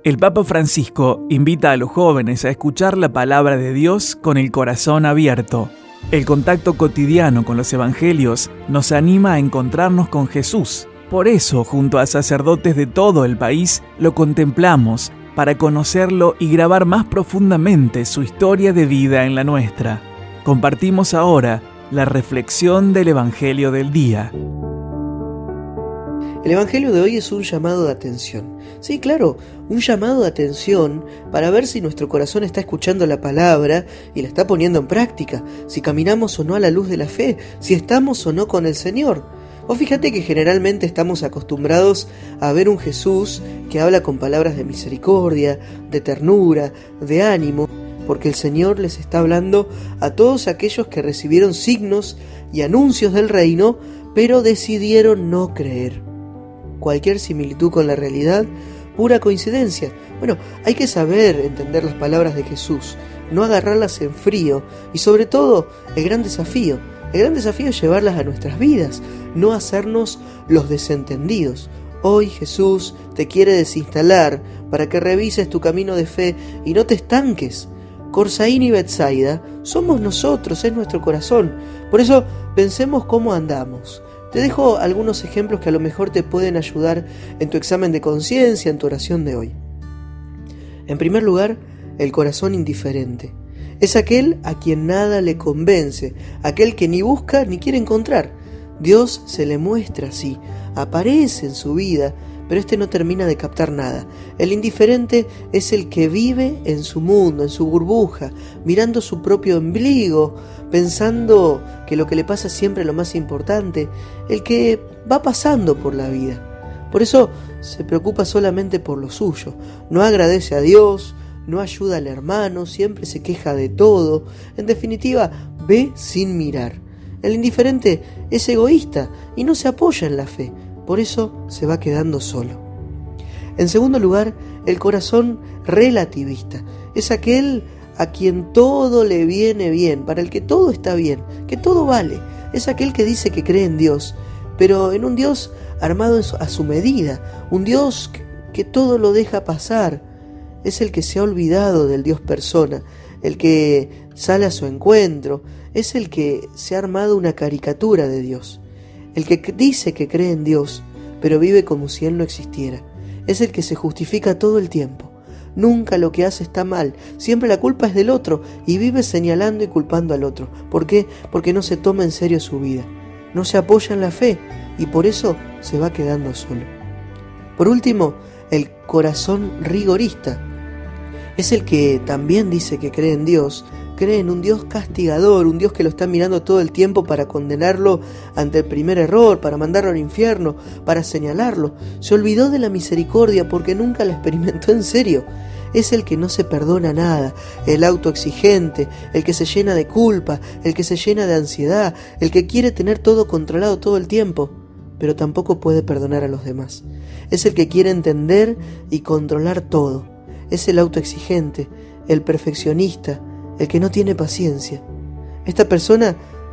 El Papa Francisco invita a los jóvenes a escuchar la palabra de Dios con el corazón abierto. El contacto cotidiano con los evangelios nos anima a encontrarnos con Jesús. Por eso, junto a sacerdotes de todo el país, lo contemplamos para conocerlo y grabar más profundamente su historia de vida en la nuestra. Compartimos ahora la reflexión del Evangelio del día. El Evangelio de hoy es un llamado de atención. Sí, claro, un llamado de atención para ver si nuestro corazón está escuchando la palabra y la está poniendo en práctica, si caminamos o no a la luz de la fe, si estamos o no con el Señor. Vos fíjate que generalmente estamos acostumbrados a ver un Jesús que habla con palabras de misericordia, de ternura, de ánimo, porque el Señor les está hablando a todos aquellos que recibieron signos y anuncios del reino, pero decidieron no creer. Cualquier similitud con la realidad, pura coincidencia. Bueno, hay que saber entender las palabras de Jesús, no agarrarlas en frío y sobre todo el gran desafío es llevarlas a nuestras vidas, no hacernos los desentendidos. Hoy Jesús te quiere desinstalar para que revises tu camino de fe y no te estanques. Corsaín y Betsaida somos nosotros, es nuestro corazón. Por eso pensemos cómo andamos. Te dejo algunos ejemplos que a lo mejor te pueden ayudar en tu examen de conciencia, en tu oración de hoy. En primer lugar, el corazón indiferente. Es aquel a quien nada le convence, aquel que ni busca ni quiere encontrar. Dios se le muestra así, aparece en su vida, pero no termina de captar nada. El indiferente es el que vive en su mundo, en su burbuja, mirando su propio ombligo, pensando que lo que le pasa es siempre lo más importante, el que va pasando por la vida. Por eso se preocupa solamente por lo suyo, no agradece a Dios, no ayuda al hermano, siempre se queja de todo, en definitiva, ve sin mirar. El indiferente es egoísta y no se apoya en la fe. Por eso se va quedando solo. En segundo lugar, el corazón relativista. Es aquel a quien todo le viene bien, para el que todo está bien, que todo vale. Es aquel que dice que cree en Dios, pero en un Dios armado a su medida, un Dios que todo lo deja pasar. Es el que se ha olvidado del Dios persona, el que sale a su encuentro, es el que se ha armado una caricatura de Dios. El que dice que cree en Dios, pero vive como si Él no existiera. Es el que se justifica todo el tiempo. Nunca lo que hace está mal. Siempre la culpa es del otro y vive señalando y culpando al otro. ¿Por qué? Porque no se toma en serio su vida. No se apoya en la fe y por eso se va quedando solo. Por último, el corazón rigorista. Es el que también dice que cree en Dios, cree en un Dios castigador, un Dios que lo está mirando todo el tiempo para condenarlo ante el primer error, para mandarlo al infierno, para señalarlo. Se olvidó de la misericordia porque nunca la experimentó en serio. Es el que no se perdona nada, el autoexigente, el que se llena de culpa, el que se llena de ansiedad, el que quiere tener todo controlado todo el tiempo, pero tampoco puede perdonar a los demás. Es el que quiere entender y controlar todo. Es el autoexigente, el perfeccionista, el que no tiene paciencia. Esta persona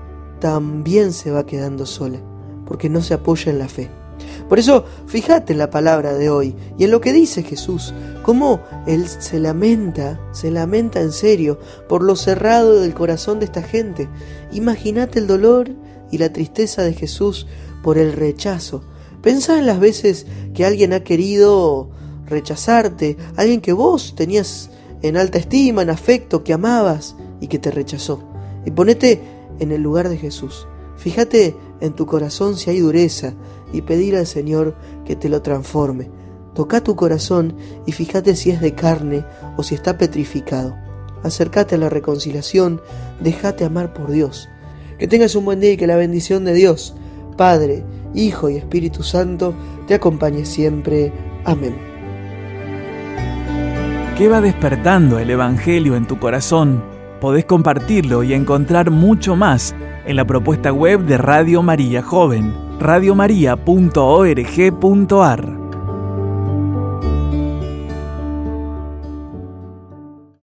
también se va quedando sola, porque no se apoya en la fe. Por eso, fíjate en la palabra de hoy y en lo que dice Jesús, cómo Él se lamenta en serio por lo cerrado del corazón de esta gente. Imagínate el dolor y la tristeza de Jesús por el rechazo. Pensá en las veces que alguien ha querido rechazarte, alguien que vos tenías en alta estima, en afecto, que amabas y que te rechazó. Y ponete en el lugar de Jesús. Fíjate en tu corazón si hay dureza y pedir al Señor que te lo transforme. Toca tu corazón y fíjate si es de carne o si está petrificado. Acércate a la reconciliación, déjate amar por Dios. Que tengas un buen día y que la bendición de Dios, Padre, Hijo y Espíritu Santo, te acompañe siempre. Amén. ¿Qué va despertando el Evangelio en tu corazón? Podés compartirlo y encontrar mucho más en la propuesta web de Radio María Joven, radiomaria.org.ar.